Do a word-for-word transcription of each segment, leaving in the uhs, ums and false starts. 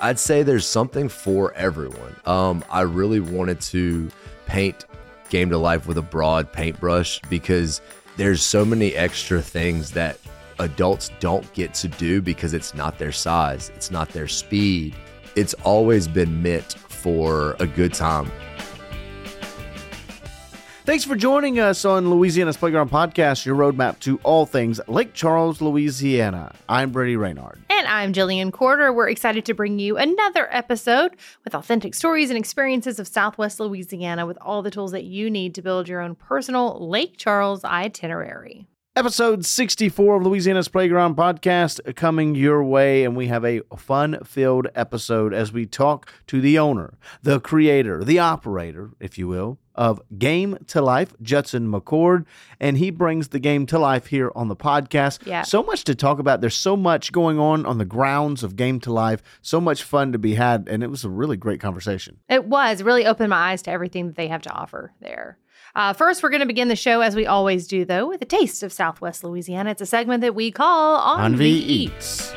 I'd say there's something for everyone. Um, I really wanted to paint Game to Life with a broad paintbrush because there's so many extra things that adults don't get to do because it's not their size, it's not their speed. It's always been meant for a good time. Thanks for joining us on Louisiana's Playground Podcast, your roadmap to all things Lake Charles, Louisiana. I'm Brady Reynard. And I'm Jillian Corder. We're excited to bring you another episode with authentic stories and experiences of Southwest Louisiana with all the tools that you need to build your own personal Lake Charles itinerary. Episode sixty-four of Louisiana's Playground Podcast coming your way, and we have a fun-filled episode as we talk to the owner, the creator, the operator, if you will, of Game to Life, Judson McCord, and he brings the game to life here on the podcast. Yeah. So much to talk about. There's so much going on on the grounds of Game to Life, so much fun to be had, and it was a really great conversation. It was. It really opened my eyes to everything that they have to offer there. Uh, first, we're going to begin the show, as we always do, though, with a taste of Southwest Louisiana. It's a segment that we call On, Envy Eats.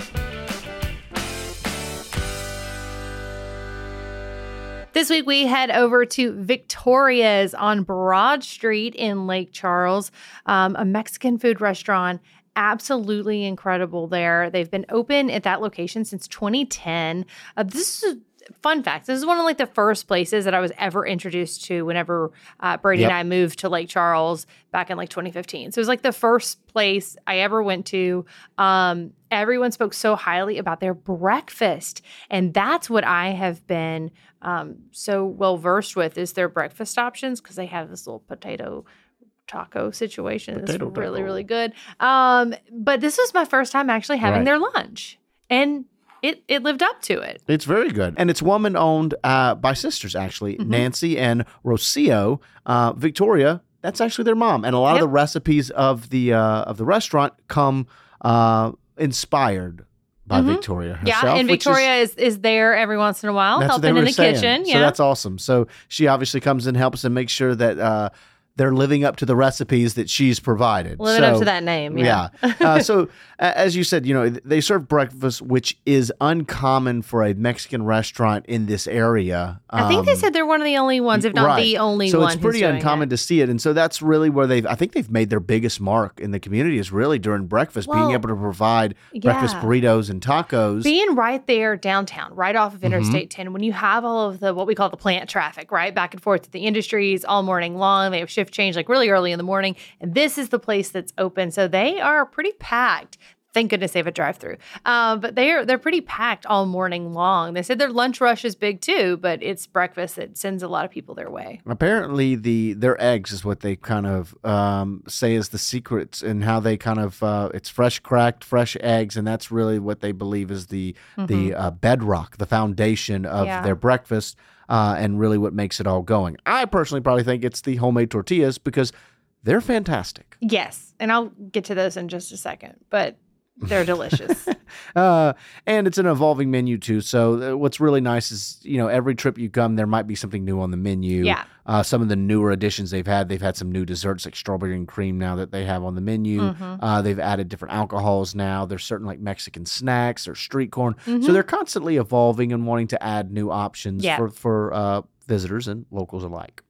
This week, we head over to Victoria's on Broad Street in Lake Charles, um, a Mexican food restaurant. Absolutely incredible there. They've been open at that location since twenty ten. Uh, this is Fun fact, this is one of like the first places that I was ever introduced to whenever uh, Brady Yep. and I moved to Lake Charles back in like twenty fifteen. So it was like the first place I ever went to. Um, everyone spoke so highly about their breakfast. And that's what I have been um, so well versed with is their breakfast options because they have this little potato taco situation. It's Potato really, taco. really good. Um, but this was my first time actually having Right. their lunch. And It it lived up to it. It's very good. And it's woman owned uh, by sisters, actually, Mm-hmm. Nancy and Rocio. Uh, Victoria, that's actually their mom. And a lot Yep. of the recipes of the uh, of the restaurant come uh, inspired by Mhm. Victoria herself. Yeah, and which Victoria is, is there every once in a while that's what they helping in were the saying. kitchen. So Yeah. that's awesome. So she obviously comes and helps and makes sure that uh, they're living up to the recipes that she's provided. Living so, up to that name. Yeah. Yeah. uh, so, a- as you said, you know, they serve breakfast, which is uncommon for a Mexican restaurant in this area. I think they Um, said they're one of the only ones, if not right. the only so one. it's pretty who's doing uncommon it. to see it. And so that's really where they've, I think they've made their biggest mark in the community is really during breakfast, Well, being able to provide breakfast yeah. burritos and tacos. Being right there downtown, right off of Interstate Mm-hmm. ten, when you have all of the what we call the plant traffic, right? Back and forth to the industries all morning long. They have shift change like really early in the morning. And this is the place that's open. So they are pretty packed. Thank goodness they have a drive-through. Um, but they're they're pretty packed all morning long. They said their lunch rush is big too, but it's breakfast that sends a lot of people their way. Apparently, the their eggs is what they kind of um, say is the secrets and how they kind of uh, it's fresh cracked, fresh eggs, and that's really what they believe is the the uh, bedrock, the foundation of Yeah. their breakfast, uh, and really what makes it all going. I personally probably think it's the homemade tortillas because they're fantastic. Yes, and I'll get to those in just a second, but they're delicious. Uh, and it's an evolving menu too. So uh, what's really nice is, you know, every trip you come, there might be something new on the menu. Yeah. Uh, some of the newer additions they've had, they've had some new desserts like strawberry and cream now that they have on the menu. Mm-hmm. Uh, they've added different alcohols now. There's certain like Mexican snacks or street corn. Mm-hmm. So they're constantly evolving and wanting to add new options Yeah. for, for uh, visitors and locals alike.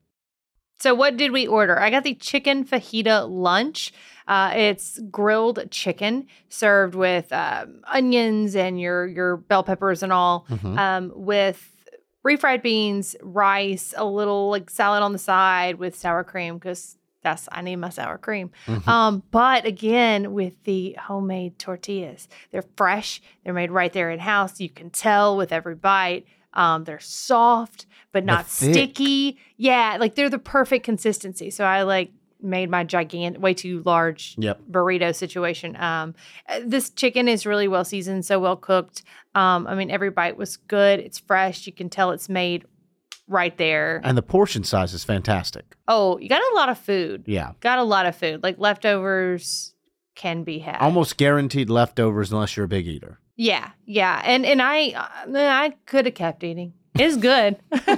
So what did we order? I got the chicken fajita lunch. Uh, it's grilled chicken served with um, onions and your your bell peppers and all, Mhm. um, with refried beans, rice, a little like salad on the side with sour cream because that's I need my sour cream. Mhm. Um, but again, with the homemade tortillas, they're fresh. They're made right there in house. You can tell with every bite. Um, they're soft but not thick. sticky. Yeah, like they're the perfect consistency. So I like made my gigantic, way too large Yep. burrito situation. Um, uh, this chicken is really well seasoned, so well cooked. Um, I mean, every bite was good. It's fresh. You can tell it's made right there. And the portion size is fantastic. Oh, you got a lot of food. Yeah. Got a lot of food. Like leftovers can be had. Almost guaranteed leftovers unless you're a big eater. Yeah, yeah. And and I uh, I could have kept eating. It's good.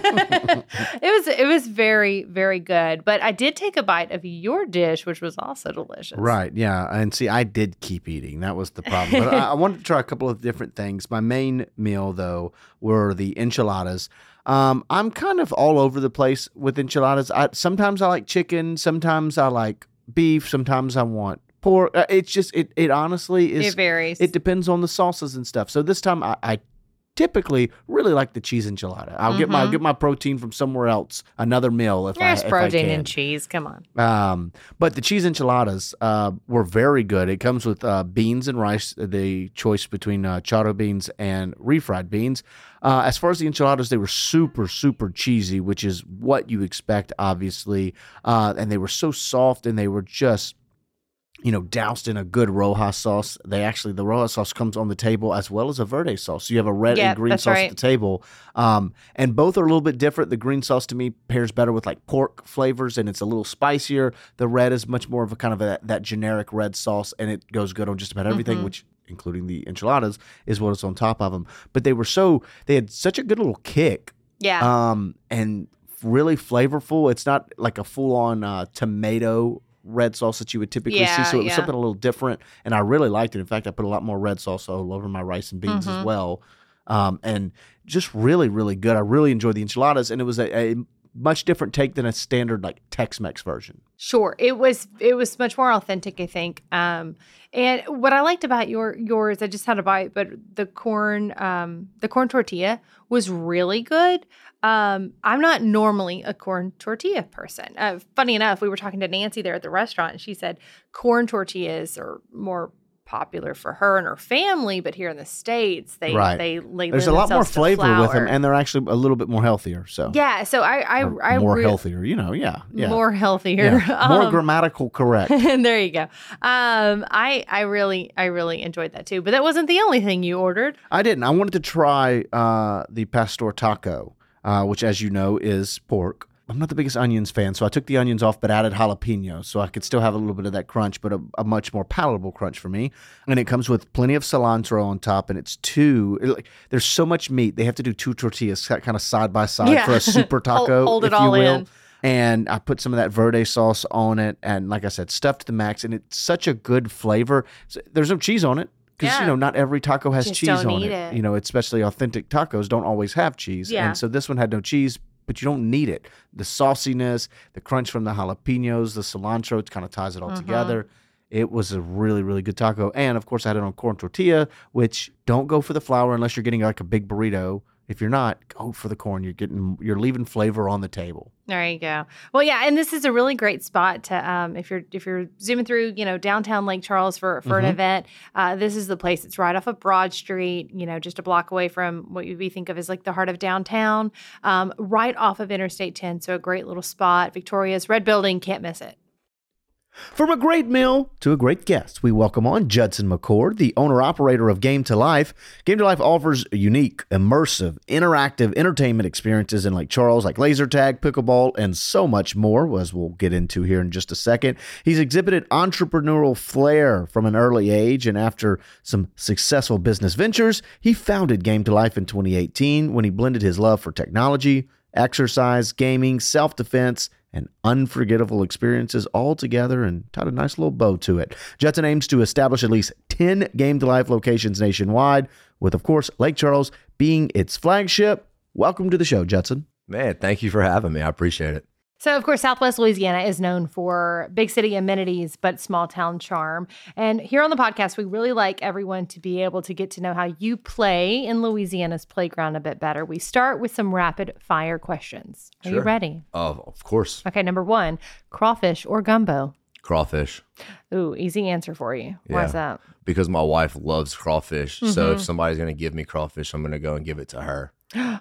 it was it was very, very good. But I did take a bite of your dish, which was also delicious. Right, yeah. And see, I did keep eating. That was the problem. But I, I wanted to try a couple of different things. My main meal, though, were the enchiladas. Um, I'm kind of all over the place with enchiladas. I, sometimes I like chicken. Sometimes I like beef. Sometimes I want pork. Uh, It's just, it, it honestly is. It varies. It depends on the sauces and stuff. So this time I, I typically really like the cheese enchilada. I'll get my I'll get my protein from somewhere else, another meal if There's I if protein I can. in cheese. Come on. Um, but the cheese enchiladas uh, were very good. It comes with uh, beans and rice, the choice between uh, charro beans and refried beans. Uh, as far as the enchiladas, they were super, super cheesy, which is what you expect, obviously. Uh, and they were so soft, and they were just, you know, doused in a good Rojas sauce. They actually, the Rojas sauce comes on the table as well as a verde sauce. So you have a red Yep, and green that's sauce right. at the table. Um, and both are a little bit different. The green sauce to me pairs better with like pork flavors, and it's a little spicier. The red is much more of a kind of a, that generic red sauce, and it goes good on just about everything, Mm-hmm. which including the enchiladas is what is on top of them. But they were so, they had such a good little kick. Yeah. Um, and really flavorful. It's not like a full on uh, tomato red sauce that you would typically Yeah, see. So it was yeah. something a little different. And I really liked it. In fact, I put a lot more red sauce all over my rice and beans Mm-hmm. as well. Um, and just really, really good. I really enjoyed the enchiladas. And it was a, a much different take than a standard like Tex-Mex version. Sure. It was it was much more authentic, I think. Um, and what I liked about your yours, I just had a bite, but the corn um, the corn tortilla was really good. Um, I'm not normally a corn tortilla person. Uh, funny enough, we were talking to Nancy there at the restaurant, and she said corn tortillas are more popular for her and her family, but here in the States, they Right. they, they There's a lend lot more themselves to flavor with them, flour. and they're actually a little bit more healthier. So yeah. So I I, Or I more re- healthier, you know, yeah. yeah. more healthier, Yeah. More Um, grammatical correct. there you go. Um, I I really I really enjoyed that too. But that wasn't the only thing you ordered. I didn't. I wanted to try uh, the pastor taco, uh, which, as you know, is pork. I'm not the biggest onions fan, so I took the onions off but added jalapenos, so I could still have a little bit of that crunch, but a, a much more palatable crunch for me. And it comes with plenty of cilantro on top, and it's two. It, like, there's so much meat; they have to do two tortillas, kind of side by side Yeah. for a super taco, Hold- hold it if all you will. in. And I put some of that verde sauce on it, and like I said, stuffed to the max, and it's such a good flavor. So there's no cheese on it. Because, Yeah. you know, not every taco has Just cheese don't on need it. it. You know, especially authentic tacos don't always have cheese. Yeah. And so this one had no cheese, but you don't need it. The sauciness, the crunch from the jalapenos, the cilantro, it kind of ties it all Mhm. together. It was a really, really good taco. And, of course, I had it on corn tortilla, which don't go for the flour unless you're getting like a big burrito. If you're not, go for the corn. You're getting, you're leaving flavor on the table. There you go. Well, yeah, and this is a really great spot to um, if you're if you're zooming through, you know, downtown Lake Charles for for Mhm. an event. Uh, this is the place. It's right off of Broad Street. You know, just a block away from what we think of as like the heart of downtown. Um, right off of Interstate ten. So a great little spot. Victoria's Red Building. Can't miss it. From a great meal to a great guest, we welcome on Judson McCord, the owner-operator of Game to Life. Game to Life offers unique, immersive, interactive entertainment experiences in Lake Charles, like laser tag, pickleball, and so much more, as we'll get into here in just a second. He's exhibited entrepreneurial flair from an early age, and after some successful business ventures, he founded Game to Life in twenty eighteen when he blended his love for technology, exercise, gaming, self-defense, and unforgettable experiences all together and tied a nice little bow to it. Judson aims to establish at least ten Game to Life locations nationwide, with, of course, Lake Charles being its flagship. Welcome to the show, Judson. Man, thank you for having me. I appreciate it. So, of course, Southwest Louisiana is known for big city amenities, but small town charm. And here on the podcast, we really like everyone to be able to get to know how you play in Louisiana's playground a bit better. We start with some rapid fire questions. Are you Sure. ready? Oh, of course. Okay, number one, crawfish or gumbo? Crawfish. Ooh, easy answer for you. Why is that? Because my wife loves crawfish. So Mhm. if somebody's going to give me crawfish, I'm going to go and give it to her.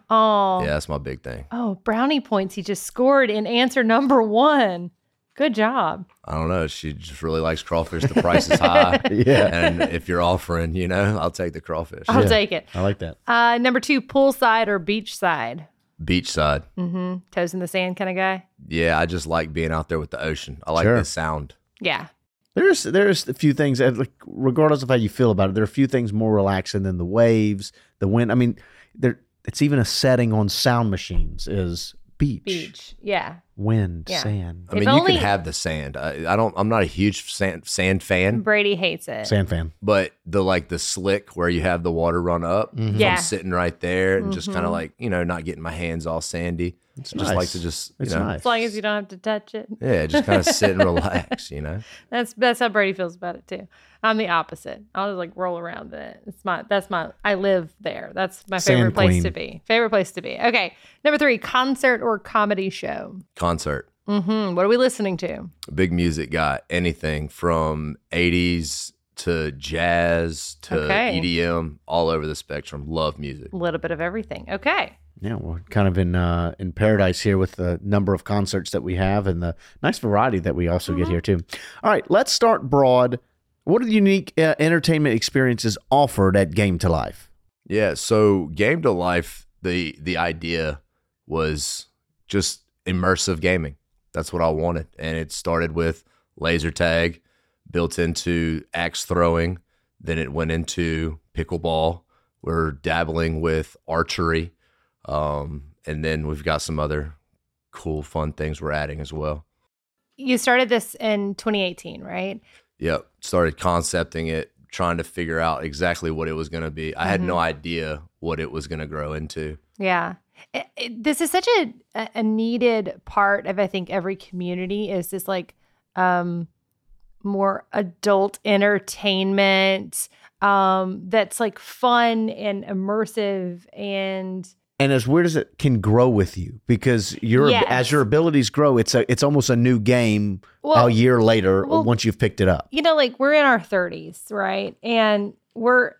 Oh, Yeah, that's my big thing. oh, brownie points. He just scored in answer number one. Good job. I don't know. She just really likes crawfish. The price is high. Yeah, And if you're offering, you know, I'll take the crawfish. I'll Yeah. take it. I like that. Uh, number two, poolside or beachside? Beachside. Mm-hmm. Toes in the sand kind of guy? Yeah, I just like being out there with the ocean. I like Sure. the sound. Yeah. There's there's a few things, that, like, regardless of how you feel about it, there are a few things more relaxing than the waves, the wind. I mean, there it's even a setting on sound machines is beach, Beach. Yeah. wind, Yeah. sand, I If mean, only- you can have the sand. I, I don't. I'm not a huge sand sand fan, Brady hates it. sand fan. but the like the slick where you have the water run up. Mhm. if Yeah. I'm sitting right there and just kind Mhm. of like you know not getting my hands all sandy. It's Just nice. like to just you It's know nice. As long as you don't have to touch it. yeah, just kind of sit and relax. You know. That's that's how Brady feels about it too. I'm the opposite. I'll just like roll around in it. It's my that's my I live there. That's my Sand favorite place queen. to be. Favorite place to be. Okay. Number three, concert or comedy show. Concert. Mm-hmm. What are we listening to? Big music guy. Anything from eighties to jazz to Okay. E D M, all over the spectrum. Love music. A little bit of everything. Okay. Yeah, we're kind of in uh, in paradise here with the number of concerts that we have and the nice variety that we also get here too. All right, let's start broad. What are the unique uh, entertainment experiences offered at Game to Life? Yeah, so Game to Life, the the idea was just immersive gaming. That's what I wanted. And it started with laser tag, built into axe throwing. Then it went into pickleball. We're dabbling with archery. Um, and then we've got some other cool, fun things we're adding as well. You started this in twenty eighteen, right? Yep. Started concepting it, trying to figure out exactly what it was going to be. I had Mhm. no idea what it was going to grow into. Yeah. It- it- this is such a, a a needed part of, I think, every community is this like um, more adult entertainment um, that's like fun and immersive and And as weird as it can grow with you, because your Yes. as your abilities grow, it's a it's almost a new game Well- a year later well- once you've picked it up. you know, like we're in our thirties, right? And we're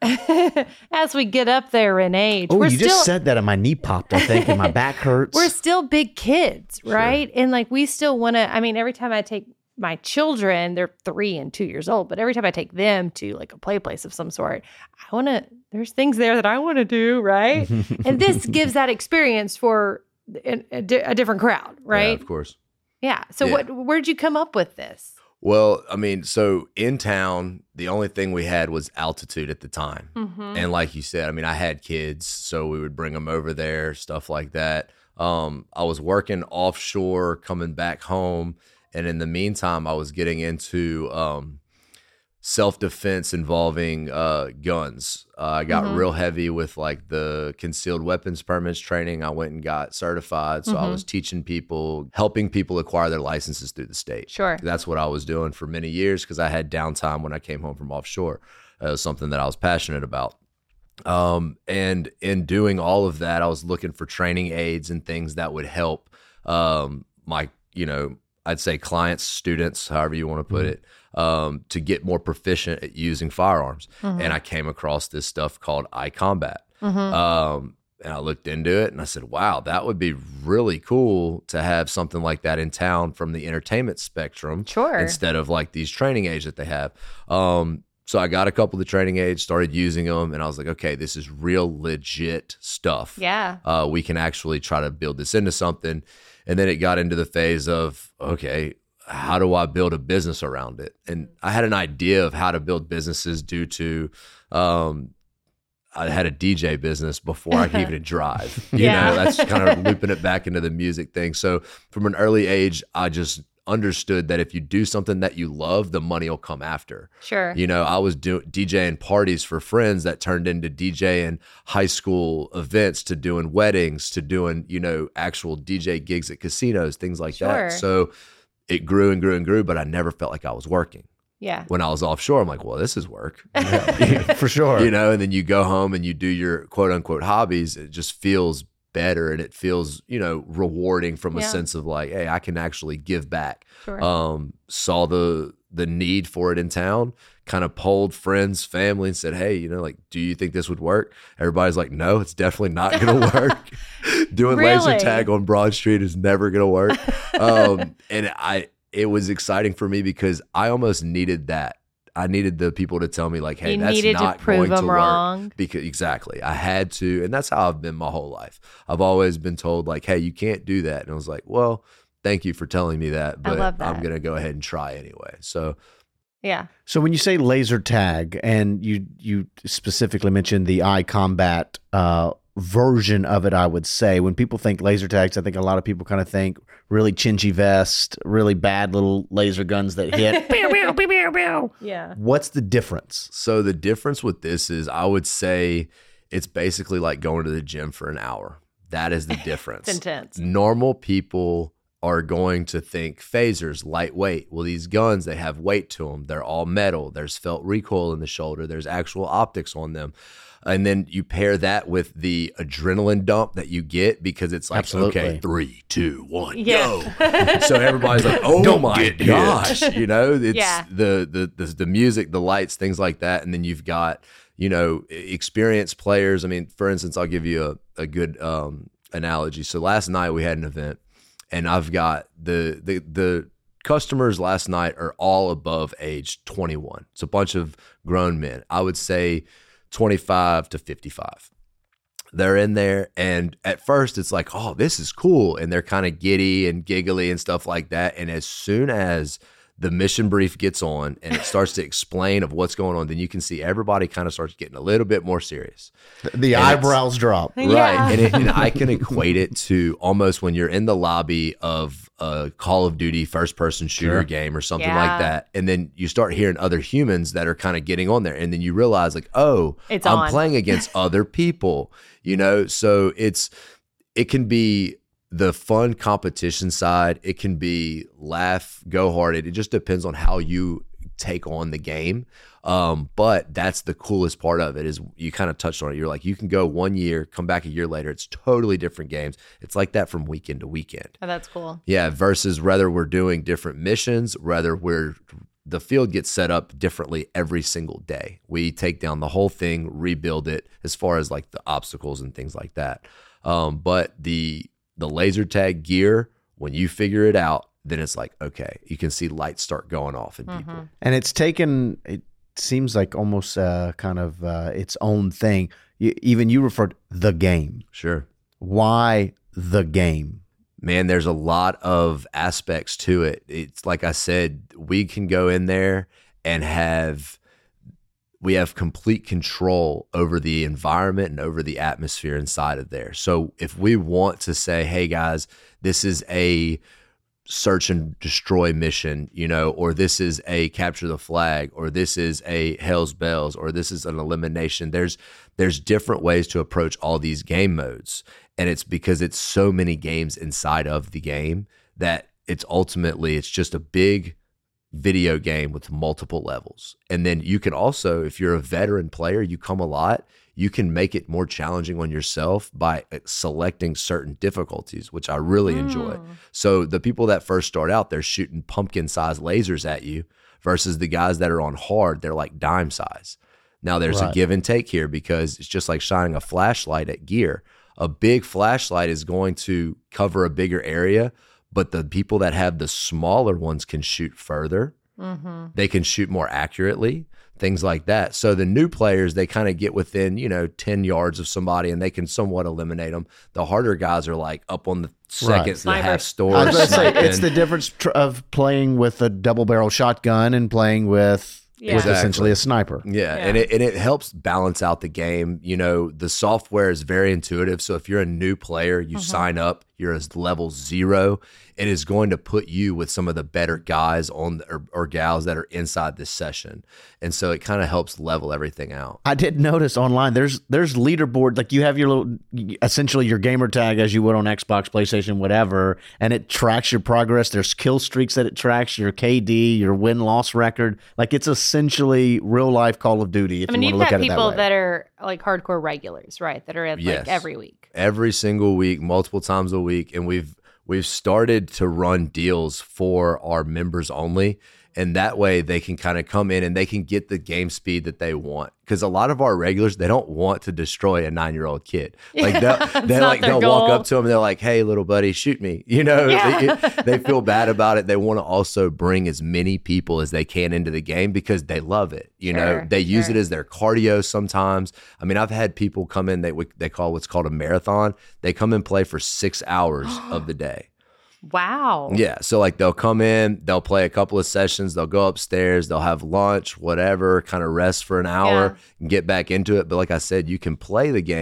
as we get up there in age, Oh, we're you still just said that and my knee popped, I think, and my back hurts. we're still big kids, right? And like we still want to. I mean, every time I take my children, they're three and two years old, but every time I take them to like a play place of some sort, I want to. There's things there that I want to do, right? And this gives that experience for a, a di- a different crowd, Yeah, right? of course. Yeah. So Yeah. what? Where'd you come up with this? Well, I mean, so in town, the only thing we had was altitude at the time. Mm-hmm. And like you said, I mean, I had kids, so we would bring them over there, stuff like that. Um, I was working offshore, coming back home. And in the meantime, I was getting into um, self-defense involving uh, guns. Uh, I got Mhm. real heavy with like the concealed weapons permits training. I went and got certified. So I Mhm. was teaching people, helping people acquire their licenses through the state. Sure. That's what I was doing for many years because I had downtime when I came home from offshore. Uh, it was something that I was passionate about. Um, and in doing all of that, I was looking for training aids and things that would help um, my, you know, I'd say clients, students, however you want to put it, um, to get more proficient at using firearms. Mhm. And I came across this stuff called iCombat. Mhm. Um, and I looked into it and I said, wow, that would be really cool to have something like that in town from the entertainment spectrum Sure. instead of like these training aids that they have. Um, so I got a couple of the training aids, started using them, and I was like, okay, this is real legit stuff. Yeah. Uh, we can actually try to build this into something. And then it got into the phase of, okay, how do I build a business around it? And I had an idea of how to build businesses due to, um, I had a D J business before I could even drive. You Yeah. know, that's kind of looping it back into the music thing. So from an early age, I just understood that if you do something that you love, the money will come after. Sure. You know, I was doing DJing parties for friends that turned into DJing high school events to doing weddings to doing, you know, actual D J gigs at casinos, things like Sure. that. So it grew and grew and grew, but I never felt like I was working. Yeah. When I was offshore, I'm like, well, this is work. For sure. You know, and then you go home and you do your quote unquote hobbies. It just feels better and it feels, you know, rewarding from a Yeah. sense of like, hey, I can actually give back. Sure. Um, saw the the need for it in town, kind of polled friends, family, and said, hey, you know, like, do you think this would work? Everybody's like, no, it's definitely not going to work. Doing laser Really? tag on Broad Street is never going to work. Um, and I, it was exciting for me because I almost needed that. I needed the people to tell me like, hey, you that's needed not to prove going to them work. wrong. Because exactly, I had to, and that's how I've been my whole life. I've always been told like, "Hey, you can't do that," and I was like, "Well, thank you for telling me that, but love that. I'm gonna go ahead and try anyway." So, Yeah. So when you say laser tag, and you you specifically mentioned the iCombat uh, version of it, I would say. When people think laser tags, I think a lot of people kind of think really chinchy vest, really bad little laser guns that hit. Pew, pew, pew, pew, pew. Yeah. What's the difference? So the difference with this is I would say it's basically like going to the gym for an hour. That is the difference. It's intense. Normal people are going to think phasers, lightweight. Well, these guns, they have weight to them. They're all metal. There's felt recoil in the shoulder. There's actual optics on them. And then you pair that with the adrenaline dump that you get because it's like, Absolutely. okay, three, two, one, Yeah. go. So everybody's like, oh Don't my get hit. gosh. You know, it's Yeah. the, the, the, the music, the lights, things like that. And then you've got, you know, experienced players. I mean, for instance, I'll give you a, a good um, analogy. So last night we had an event and I've got the, the, the customers last night are all above age twenty-one. It's a bunch of grown men. I would say twenty-five to fifty-five. They're in there, and at first it's like, oh, this is cool, and they're kind of giddy and giggly and stuff like that. And as soon as the mission brief gets on and it starts to explain of what's going on, then you can see everybody kind of starts getting a little bit more serious. The, the And eyebrows drop. Yeah. Right. And, it, and I can equate it to almost when you're in the lobby of a Call of Duty first person shooter Sure. game or something Yeah. like that. And then you start hearing other humans that are kind of getting on there. And then you realize like, oh, It's I'm on. playing against other people, you know? So it's, it can be the fun competition side. It can be laugh, go hard. It, it just depends on how you take on the game. Um, but that's the coolest part of it is you kind of touched on it. You're like, you can go one year, come back a year later. It's totally different games. It's like that from weekend to weekend. Oh, that's cool. Yeah. Versus whether we're doing different missions, whether we're, the field gets set up differently every single day. We take down the whole thing, rebuild it as far as like the obstacles and things like that. Um, but the, the laser tag gear, when you figure it out, then it's like, okay, you can see lights start going off in people. And it's taken, it seems like almost uh, kind of uh, its own thing. You, even you referred the game. Sure. Why the game? Man, there's a lot of aspects to it. It's like I said, we can go in there and have, we have complete control over the environment and over the atmosphere inside of there. So if we want to say, hey guys, this is a search and destroy mission, you know, or this is a capture the flag, or this is a Hell's Bells, or this is an elimination. There's there's different ways to approach all these game modes. And it's because it's so many games inside of the game that it's ultimately, it's just a big video game with multiple levels. And then you can also, if you're a veteran player, you come a lot, you can make it more challenging on yourself by selecting certain difficulties, which I really Mm. enjoy. So the people that first start out, they're shooting pumpkin-sized lasers at you versus the guys that are on hard, they're like dime size. Now there's Right. a give and take here because it's just like shining a flashlight at gear. A big flashlight is going to cover a bigger area, but the people that have the smaller ones can shoot further. Mm-hmm. They can shoot more accurately, things like that. So the new players, they kind of get within, you know, ten yards of somebody and they can somewhat eliminate them. The harder guys are like up on the second to the Snipers. half store. I was going to say, sniping. it's the difference tr- of playing with a double barrel shotgun and playing with, Yeah. with Exactly. essentially a sniper. Yeah, Yeah. and it and it helps balance out the game. You know, the software is very intuitive. So if you're a new player, you sign up, you're as level zero, it is going to put you with some of the better guys on the, or, or gals that are inside this session. And so it kind of helps level everything out. I did notice online there's there's leaderboard, like you have your little, essentially your gamer tag as you would on Xbox, PlayStation, whatever, and it tracks your progress. There's kill streaks that it tracks, your K D, your win loss record. Like it's essentially real life Call of Duty. If I mean, you you've want to look got at it that people way. that, are like hardcore regulars, right? That are in Yes. like every week. Every single week, multiple times a week, and we've we've started to run deals for our members only. And that way they can kind of come in and they can get the game speed that they want. Because a lot of our regulars, they don't want to destroy a nine-year-old kid. Like they'll, It's they not like their they'll walk goal. up to them and they're like, "Hey, little buddy, shoot me." You know, Yeah. they, they feel bad about it. They want to also bring as many people as they can into the game because they love it. You know, Sure, they use sure. it as their cardio sometimes. I mean, I've had people come in. They they call what's called a marathon. They come and play for six hours of the day. Wow. Yeah. So like they'll come in, they'll play a couple of sessions, they'll go upstairs, they'll have lunch, whatever, kind of rest for an hour and get back into it. But like I said, you can play the game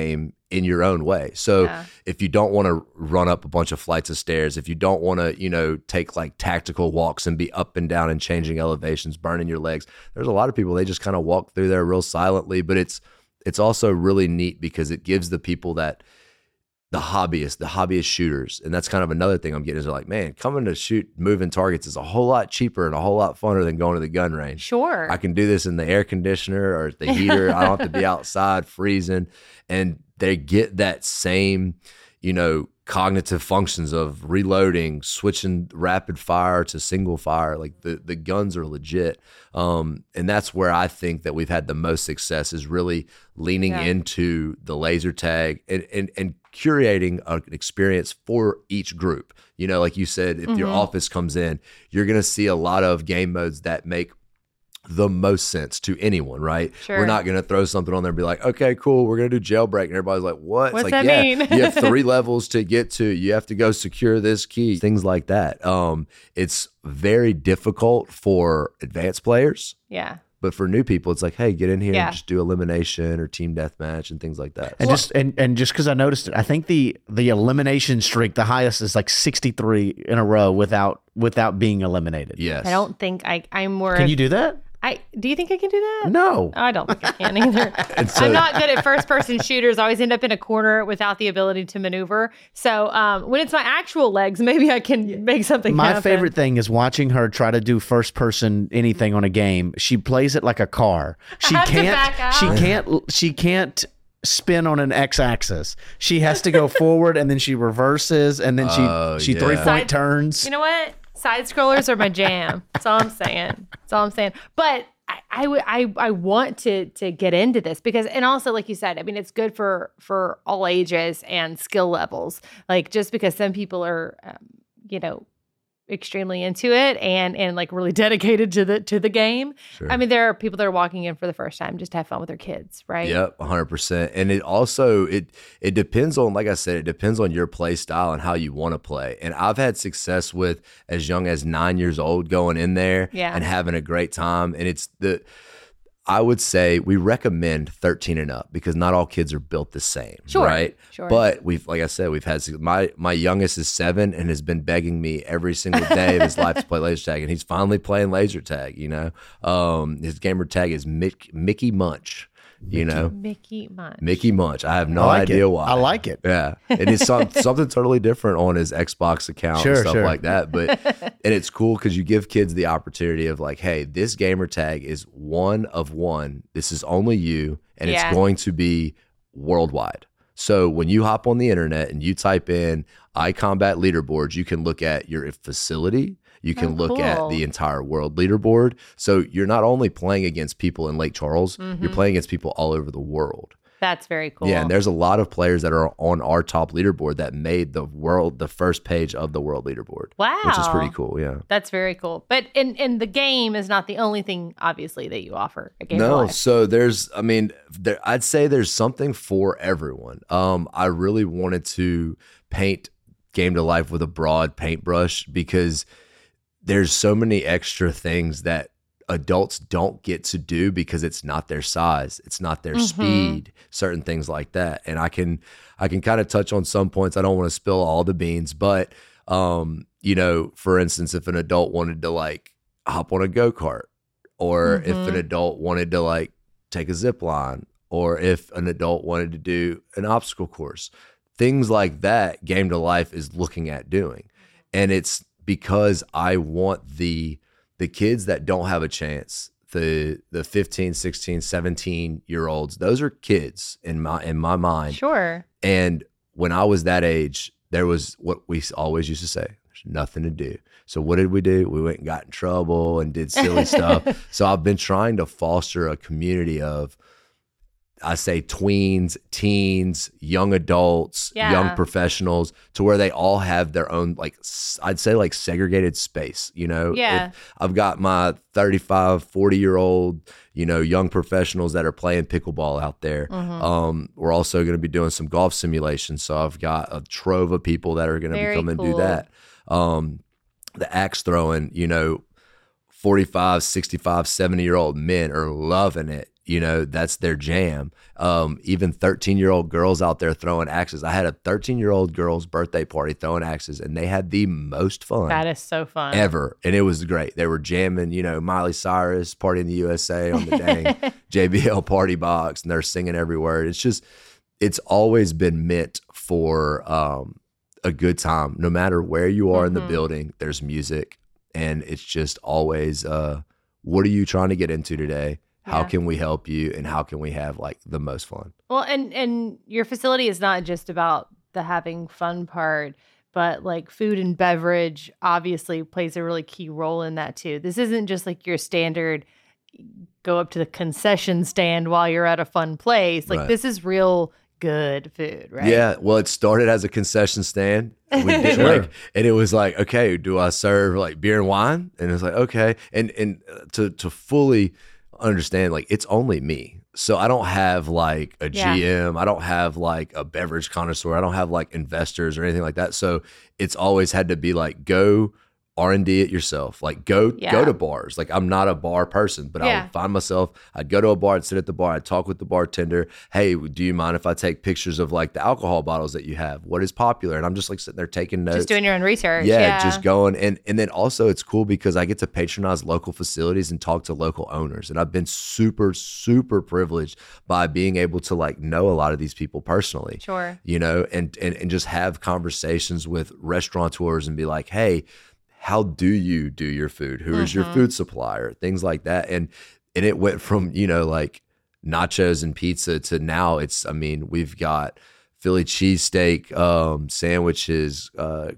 in your own way. So Yeah. if you don't want to run up a bunch of flights of stairs, if you don't want to, you know, take like tactical walks and be up and down and changing elevations, burning your legs, there's a lot of people, they just kind of walk through there real silently, but it's, it's also really neat because it gives the people that the hobbyists, the hobbyist shooters. And that's kind of another thing I'm getting is they're like, man, coming to shoot moving targets is a whole lot cheaper and a whole lot funner than going to the gun range. Sure. I can do this in the air conditioner or the heater. I don't have to be outside freezing. And they get that same, you know, cognitive functions of reloading, switching rapid fire to single fire. Like the, the guns are legit. Um, and that's where I think that we've had the most success is really leaning Yeah. into the laser tag and, and, and curating an experience for each group. You know, like you said, if your Mhm. office comes in, you're going to see a lot of game modes that make the most sense to anyone, right? Sure. We're not going to throw something on there and be like, okay, cool, we're going to do jailbreak. And everybody's like, what? What's it's that like, yeah, mean? you have three levels to get to. You have to go secure this key, things like that. Um, it's very difficult for advanced players, Yeah. but for new people, it's like, hey, get in here Yeah. and just do elimination or team deathmatch and things like that. And Well- just and, and just because I noticed it, I think the the elimination streak, the highest is like sixty-three in a row without without being eliminated. Yes. I don't think I, I'm more. Can you do that? I do you think I can do that? No. I don't think I can either. so- I'm not good at first person shooters. I always end up in a corner without the ability to maneuver. So um, when it's my actual legs, maybe I can make something My happen. favorite thing is watching her try to do first person anything on a game. She plays it like a car. She have to can't back out. she can't she can't spin on an X axis. She has to go forward and then she reverses and then she Oh, she yeah. three point Side- turns. You know what? Side scrollers are my jam. That's all I'm saying. That's all I'm saying. But I, I, w- I, I want to to get into this because, and also like you said, I mean, it's good for for all ages and skill levels. Like just because some people are, um, you know, extremely into it and and like really dedicated to the to the game. Sure. I mean, there are people that are walking in for the first time just to have fun with their kids, right? Yep, one hundred percent. And it also it it depends on, like I said, it depends on your play style and how you want to play. And I've had success with as young as nine years old going in there Yeah. and having a great time. And it's the I would say we recommend thirteen and up because not all kids are built the same, Sure, right? sure. But we've, like I said, we've had my my youngest is seven and has been begging me every single day of his life to play laser tag, and he's finally playing laser tag. You know, um, his gamer tag is Mick, Mickey Munch. You know, Mickey Munch. Mickey Munch. I have no I like idea it. why. I like it. Yeah, and it's some, something totally different on his Xbox account Sure, and stuff sure. like that. But and it's cool because you give kids the opportunity of like, hey, this gamer tag is one of one. This is only you, and Yeah. it's going to be worldwide. So when you hop on the internet and you type in iCombat leaderboards, you can look at your facility. You can Oh, look at cool. the entire world leaderboard. So you're not only playing against people in Lake Charles, you're playing against people all over the world. That's very cool. Yeah, and there's a lot of players that are on our top leaderboard that made the world the first page of the world leaderboard. Wow. Which is pretty cool, yeah. That's very cool. But in, in the game is not the only thing, obviously, that you offer. A game of No, life. so there's I mean, there I'd say there's something for everyone. Um, I really wanted to paint Game to Life with a broad paintbrush because there's so many extra things that adults don't get to do because it's not their size, it's not their Mhm. speed, certain things like that. And I can I can kind of touch on some points. I don't want to spill all the beans, but um, you know, for instance, if an adult wanted to like hop on a go-kart, or if an Mhm. adult wanted to like take a zip line, or if an adult wanted to do an obstacle course, things like that, Game to Life is looking at doing. And it's because I want the the kids that don't have a chance, the the fifteen, sixteen, seventeen year olds, those are kids in my in my mind. Sure. And when I was that age, there was what we always used to say, there's nothing to do. So what did we do? We went and got in trouble and did silly stuff. So I've been trying to foster a community of, I say tweens, teens, young adults, Yeah. young professionals, to where they all have their own, like, s- I'd say like segregated space, you know? Yeah. If I've got my thirty-five, forty year old, you know, young professionals that are playing pickleball out there. Mhm. Um, we're also going to be doing some golf simulations. So I've got a trove of people that are going to Very come and do cool. that. Um, the axe throwing, you know, forty-five, sixty-five, seventy year old men are loving it. You know, that's their jam. Um, even thirteen-year-old girls out there throwing axes. I had a thirteen-year-old girl's birthday party throwing axes, and they had the most fun. That is so fun. Ever. And it was great. They were jamming, you know, Miley Cyrus, Party in the U S A on the dang J B L party box, and they're singing every word. It's just, it's always been meant for um, a good time. No matter where you are mm-hmm. in the building, there's music, and it's just always, uh, what are you trying to get into today? How yeah. can we help you, and how can we have like the most fun? Well, and and your facility is not just about the having fun part, but like food and beverage obviously plays a really key role in that too. This isn't just like your standard go up to the concession stand while you're at a fun place. Like right. this is real good food, right? Yeah. Well, it started as a concession stand. We did sure. like, and it was like, okay, do I serve like beer and wine? And it's like, okay. And and to to fully understand, like, it's only me. So I don't have like a yeah. G M. I don't have like a beverage connoisseur. I don't have like investors or anything like that. So it's always had to be like, go R and D it yourself. Like go yeah. go to bars. Like I'm not a bar person, but yeah. I would find myself, I'd go to a bar, I'd sit at the bar, I'd talk with the bartender. Hey, do you mind if I take pictures of like the alcohol bottles that you have? What is popular? And I'm just like sitting there taking notes. Just doing your own research. Yeah, yeah. just going. And and then also it's cool because I get to patronize local facilities and talk to local owners. And I've been super, super privileged by being able to like know a lot of these people personally. Sure. You know, and and, and just have conversations with restaurateurs and be like, hey, how do you do your food? Who is mm-hmm. your food supplier? Things like that. And and it went from, you know, like nachos and pizza to now it's, I mean, we've got Philly cheesesteak um, sandwiches, uh,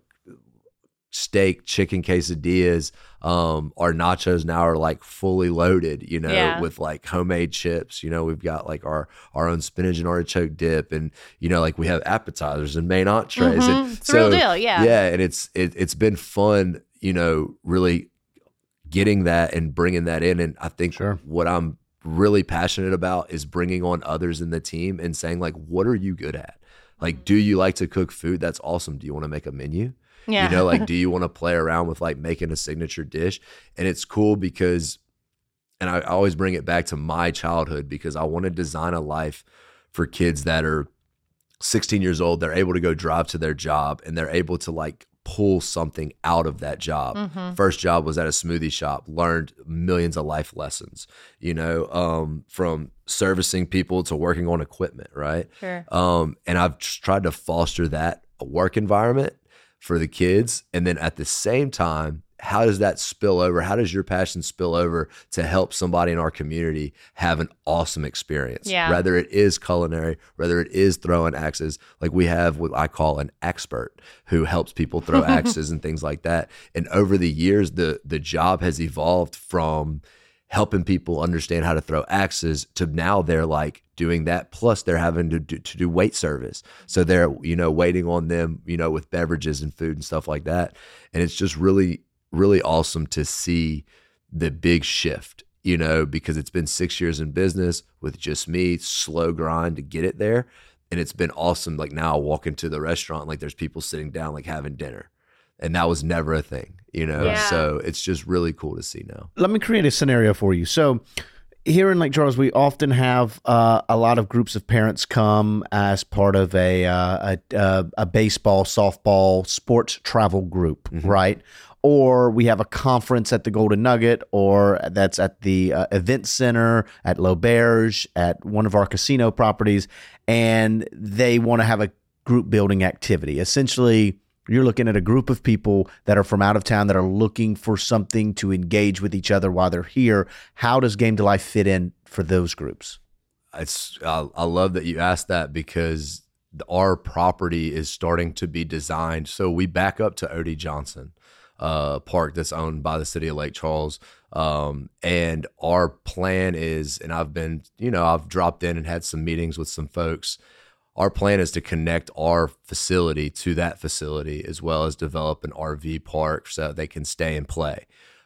steak, chicken quesadillas. Um, our nachos now are like fully loaded, you know, yeah. with like homemade chips. You know, we've got like our, our own spinach and artichoke dip, and, you know, like we have appetizers and main entrees. Mm-hmm. And it's so, a real deal. Yeah. Yeah. And it's, it, it's been fun, you know, really getting that and bringing that in. And I think sure. what I'm really passionate about is bringing on others in the team and saying like, what are you good at? Like, do you like to cook food? That's awesome. Do you want to make a menu? Yeah. You know, like, do you want to play around with like making a signature dish? And it's cool because, and I always bring it back to my childhood because I want to design a life for kids that are sixteen years old. They're able to go drive to their job and they're able to like pull something out of that job. Mm-hmm. First job was at a smoothie shop, learned millions of life lessons, you know, um, from servicing people to working on equipment. Right. Sure. Um, and I've just tried to foster that work environment for the kids. And then at the same time, how does that spill over? How does your passion spill over to help somebody in our community have an awesome experience? Yeah. Whether it is culinary, whether it is throwing axes, like we have what I call an expert who helps people throw axes and things like that. And over the years, the the job has evolved from helping people understand how to throw axes to now they're like doing that. Plus they're having to do, to do wait service. So they're, you know, waiting on them, you know, with beverages and food and stuff like that. And it's just really, really awesome to see the big shift, you know, because it's been six years in business with just me, slow grind to get it there. And it's been awesome. Like now I walk into the restaurant, like there's people sitting down, like having dinner. And that was never a thing, you know? Yeah. So it's just really cool to see now. Let me create a scenario for you. So here in Lake Charles, we often have uh, a lot of groups of parents come as part of a uh, a, uh, a baseball, softball, sports travel group, mm-hmm. right? Or we have a conference at the Golden Nugget, or that's at the uh, event center at L'Auberge, at one of our casino properties, and they want to have a group building activity. Essentially, you're looking at a group of people that are from out of town that are looking for something to engage with each other while they're here. How does Game to Life fit in for those groups? It's I, I love that you asked that because our property is starting to be designed. So we back up to O D Johnson uh, Park that's owned by the city of Lake Charles. Um, and our plan is, and I've been, you know, I've dropped in and had some meetings with some folks. Our plan is to connect our facility to that facility as well as develop an R V park so that they can stay and play.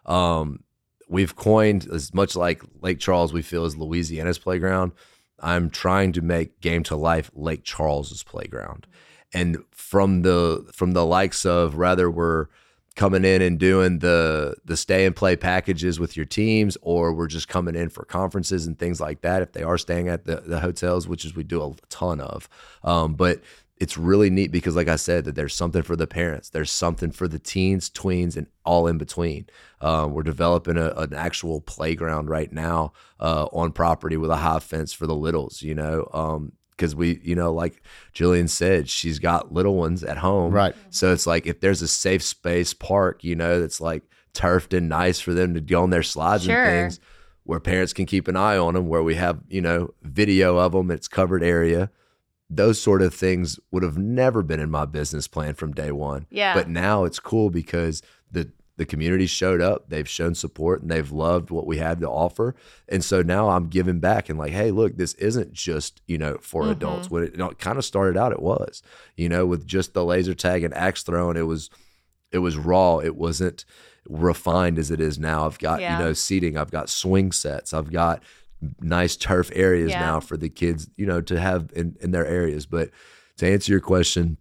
Um, we've coined, as much like Lake Charles we feel is Louisiana's playground, I'm trying to make Game to Life Lake Charles's playground. And from the from the likes of, rather we're coming in and doing the the stay and play packages with your teams, or we're just coming in for conferences and things like that if they are staying at the, the hotels, which is we do a ton of. Um, but it's really neat because, like I said, that there's something for the parents, there's something for the teens, tweens, and all in between. Um, we're developing a, an actual playground right now uh, on property with a high fence for the littles, you know, um, because we, you know, like Jillian said, she's got little ones at home. Right. So it's like if there's a safe space park, you know, that's like turfed and nice for them to go on their slides Sure. and things where parents can keep an eye on them, where we have, you know, video of them, it's covered area. Those sort of things would have never been in my business plan from day one. Yeah. But now it's cool because the the community showed up, they've shown support, and they've loved what we have to offer. And so now I'm giving back and like, hey, look, this isn't just, you know, for Mm-hmm. adults. When it, you know, it kind of started out, it was, you know, with just the laser tag and axe throwing, it was it was raw. It wasn't refined as it is now. I've got, Yeah. you know, seating, I've got swing sets, I've got nice turf areas Yeah. now for the kids, you know, to have in, in their areas. But to answer your question,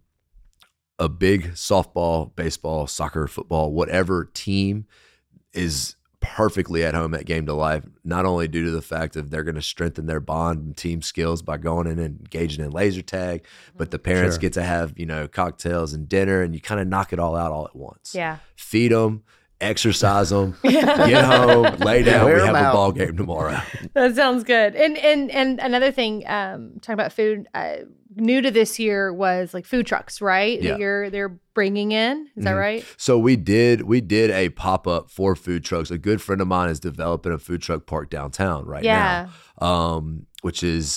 a big softball, baseball, soccer, football, whatever team is perfectly at home at Game to Life, not only due to the fact that they're going to strengthen their bond and team skills by going in and engaging in laser tag, but the parents Sure. get to have, you know, cocktails and dinner, and you kind of knock it all out all at once. Yeah. Feed them, exercise them, get home, lay down. Wear We 'em have a out. ball game tomorrow. That sounds good. And and and another thing, um, talking about food, uh, new to this year was like food trucks, right? Yeah. That you're they're bringing in. Is that Mhm. right? So we did we did a pop up for food trucks. A good friend of mine is developing a food truck park downtown right Yeah. now, um, which is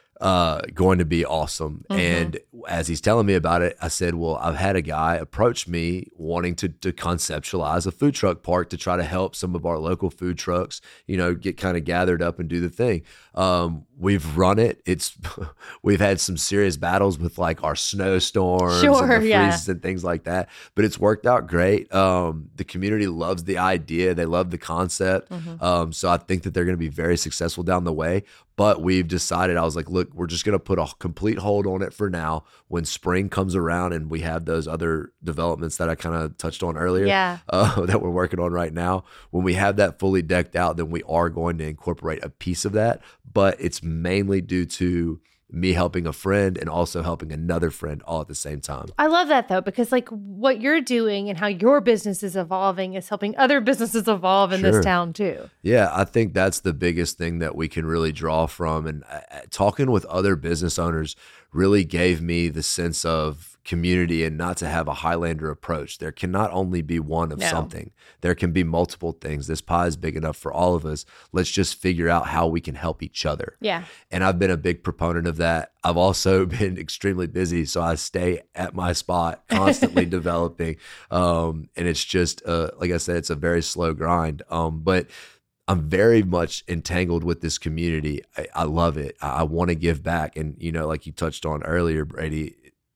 uh, going to be awesome. Mhm. And as he's telling me about it, I said, well, I've had a guy approach me wanting to to conceptualize a food truck park to try to help some of our local food trucks, you know, get kind of gathered up and do the thing. Um, we've run it. It's we've had some serious battles with like our snowstorms Sure, and the yeah. freezes and things like that, but it's worked out great. Um, the community loves the idea. They love the concept. Mhm. Um, so I think that they're going to be very successful down the way. But we've decided, I was like, look, we're just going to put a complete hold on it for now. When spring comes around and we have those other developments that I kind of touched on earlier, Yeah. uh, that we're working on right now, when we have that fully decked out, then we are going to incorporate a piece of that. But it's mainly due to me helping a friend and also helping another friend all at the same time. I love that though, because like what you're doing and how your business is evolving is helping other businesses evolve in Sure. this town too. Yeah, I think that's the biggest thing that we can really draw from. And uh, talking with other business owners really gave me the sense of community and not to have a Highlander approach. There can not only be one of No. something, there can be multiple things. This pie is big enough for all of us. Let's just figure out how we can help each other. Yeah. And I've been a big proponent of that. I've also been extremely busy, so I stay at my spot, constantly developing. Um, and it's just, uh, like I said, it's a very slow grind. Um, but I'm very much entangled with this community. I, I love it. I, I want to give back. And, you know, like you touched on earlier, Brady,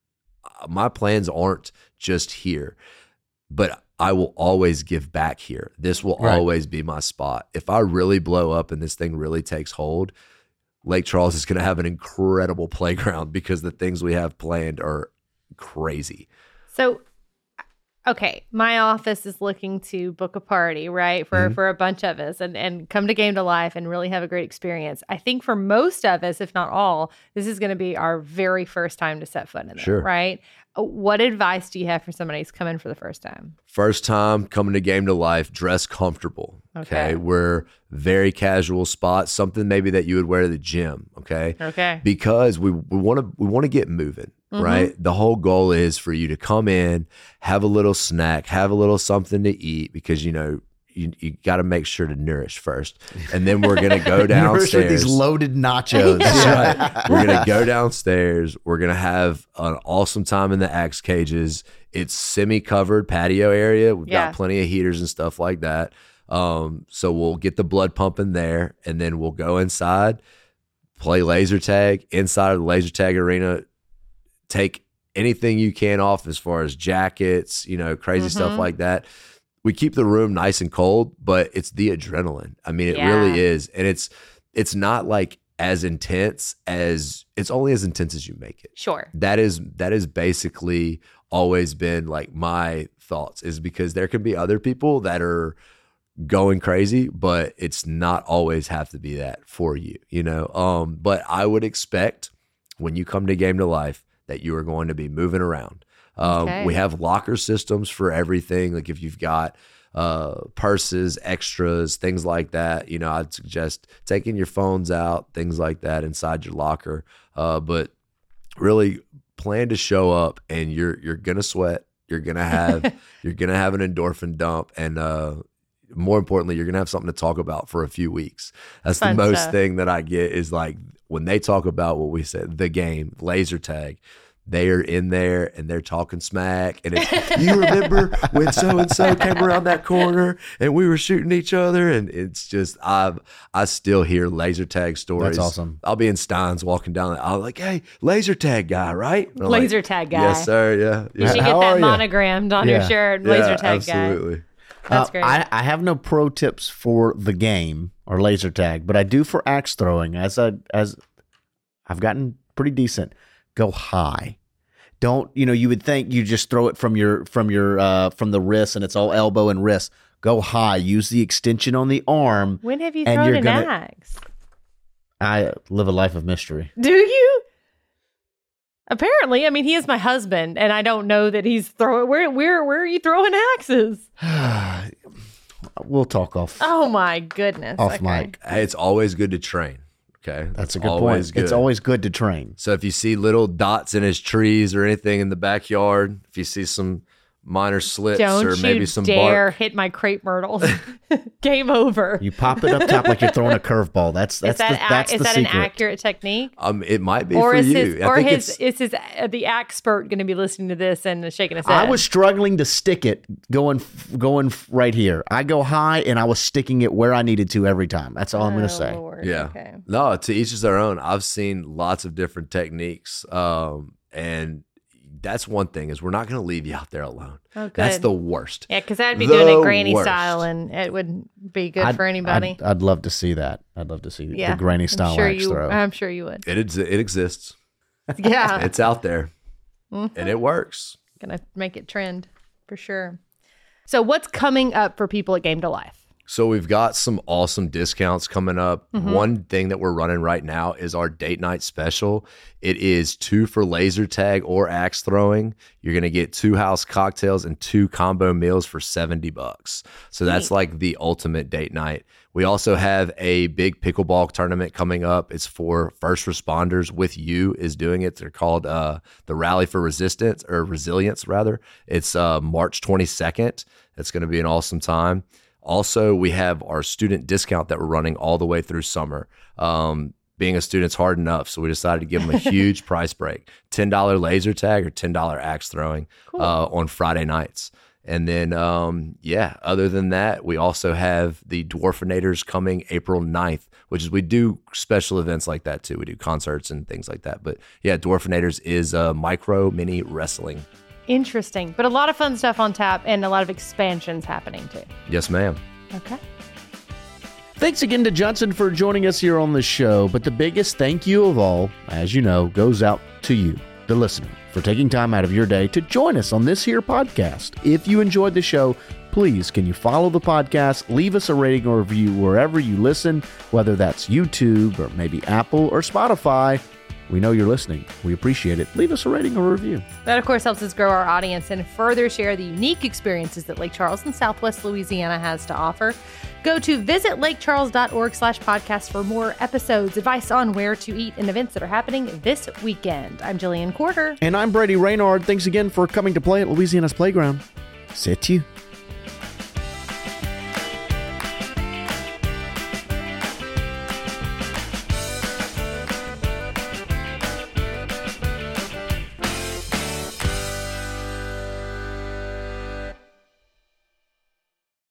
my plans aren't just here, but I will always give back here. This will Right. always be my spot. If I really blow up and this thing really takes hold, Lake Charles is going to have an incredible playground because the things we have planned are crazy. So, okay, my office is looking to book a party, right, for Mhm. for a bunch of us, and and come to Game to Life and really have a great experience. I think for most of us, if not all, this is going to be our very first time to set foot in there, Sure. right? Uh, What advice do you have for somebody who's coming for the first time? First time coming to Game to Life, dress comfortable. Okay. Okay. We're very casual spot, something maybe that you would wear to the gym. Okay. Okay. Because we we want to we want to get moving, Mhm. right? The whole goal is for you to come in, have a little snack, have a little something to eat, because you know you you got to make sure to nourish first, and then we're gonna go Nourish downstairs. with these loaded nachos. That's right. We're gonna go downstairs. We're gonna have an awesome time in the axe cages. It's semi-covered patio area. We've Yeah. got plenty of heaters and stuff like that. Um, so we'll get the blood pumping there, and then we'll go inside, play laser tag inside of the laser tag arena. Take anything you can off as far as jackets, you know, crazy stuff Mhm. like that. We keep the room nice and cold, but it's the adrenaline. I mean, it Yeah. really is. And it's it's not like as intense as it's only as intense as you make it. Sure. That is that is basically always been like my thoughts, is because there could be other people that are going crazy, but it's not always have to be that for you, you know? Um, but I would expect when you come to Game to Life that you are going to be moving around. Um, Okay. We have locker systems for everything. Like if you've got uh, purses, extras, things like that, you know, I'd suggest taking your phones out, things like that inside your locker. Uh, but really plan to show up, and you're you're gonna sweat. You're gonna have you're gonna have an endorphin dump, and uh, more importantly, you're gonna have something to talk about for a few weeks. That's Fun the most stuff. thing that I get is like when they talk about what we said, the game, laser tag. They are in there and they're talking smack. And it's, you remember when so and so came around that corner and we were shooting each other? And it's just I I still hear laser tag stories. That's awesome. I'll be in Steins walking down. I'm like, hey, laser tag guy, right? And I'm like, Laser tag guy. Yes, sir. Yeah. You yeah. should How get are that you? monogrammed on your Yeah. shirt. Yeah, Laser tag guy. absolutely. That's Uh, great. I, I have no pro tips for the game or laser tag, but I do for axe throwing. As I as I've gotten pretty decent. Go high. Don't you know? You would think you just throw it from your from your uh, from the wrist, and it's all elbow and wrist. Go high. Use the extension on the arm. When have you and thrown you're an gonna- axe? I live a life of mystery. Do you? Apparently, I mean, he is my husband, and I don't know that he's throwing. Where, where, where are you throwing axes? We'll talk off Oh my goodness! off Okay. mic. Hey, it's always good to train. Okay. That's a It's good always point. It's good. always good to train. So if you see little dots in his trees or anything in the backyard, if you see some minor slits Don't or maybe you some dare bark, hit my crepe myrtles. Game over. You pop it up top like you're throwing a curveball. That's that's is that the, ac- that's is the that secret. an accurate technique? um, it might be Or for is you. his I or think his it's is his uh, the expert going to be listening to this and shaking his head? I was struggling to stick it going going right here. I go high and I was sticking it where I needed to every time. That's all I'm going to Oh, say. Lord. yeah. Okay. No, to each is their own. I've seen lots of different techniques, um, and that's one thing is we're not going to leave you out there alone. Oh, good. That's the worst. Yeah, because I'd be The doing it granny worst. style, and it wouldn't be good I'd- for anybody. I'd, I'd love to see that. I'd love to see yeah, the granny I'm style sure axe you, throw. I'm sure you would. It ex- it exists. Yeah, It's out there, Mhm. and it works. gonna make it trend for sure. So, what's coming up for people at Game to Life? So we've got some awesome discounts coming up. Mm-hmm. One thing that we're running right now is our date night special. It is two for laser tag or axe throwing. You're going to get two house cocktails and two combo meals for seventy bucks. So that's like the ultimate date night. We also have a big pickleball tournament coming up. It's for first responders. With You is doing it. They're called uh, the Rally for Resistance or Resilience rather. It's uh, March twenty-second. It's going to be an awesome time. Also, we have our student discount that we're running all the way through summer. Um, being a student's hard enough, so we decided to give them a huge price break. ten dollars laser tag or ten dollars axe throwing Cool. uh, on Friday nights. And then, um, yeah, other than that, we also have the Dwarfinators coming April ninth, which is we do special events like that too. We do concerts and things like that. But yeah, Dwarfinators is uh, micro mini wrestling. Interesting, but a lot of fun stuff on tap and a lot of expansions happening too. Yes, ma'am. Okay. Thanks again to Johnson for joining us here on the show. But the biggest thank you of all, as you know, goes out to you, the listener, for taking time out of your day to join us on this here podcast. If you enjoyed the show, please can you follow the podcast, leave us a rating or review wherever you listen, whether that's YouTube or maybe Apple or Spotify. We know you're listening. We appreciate it. Leave us a rating or review. That, of course, helps us grow our audience and further share the unique experiences that Lake Charles and Southwest Louisiana has to offer. Go to visit lakecharles.org slash podcast for more episodes, advice on where to eat, and events that are happening this weekend. I'm Jillian Quarter. And I'm Brady Raynard. Thanks again for coming to play at Louisiana's Playground. C'est you.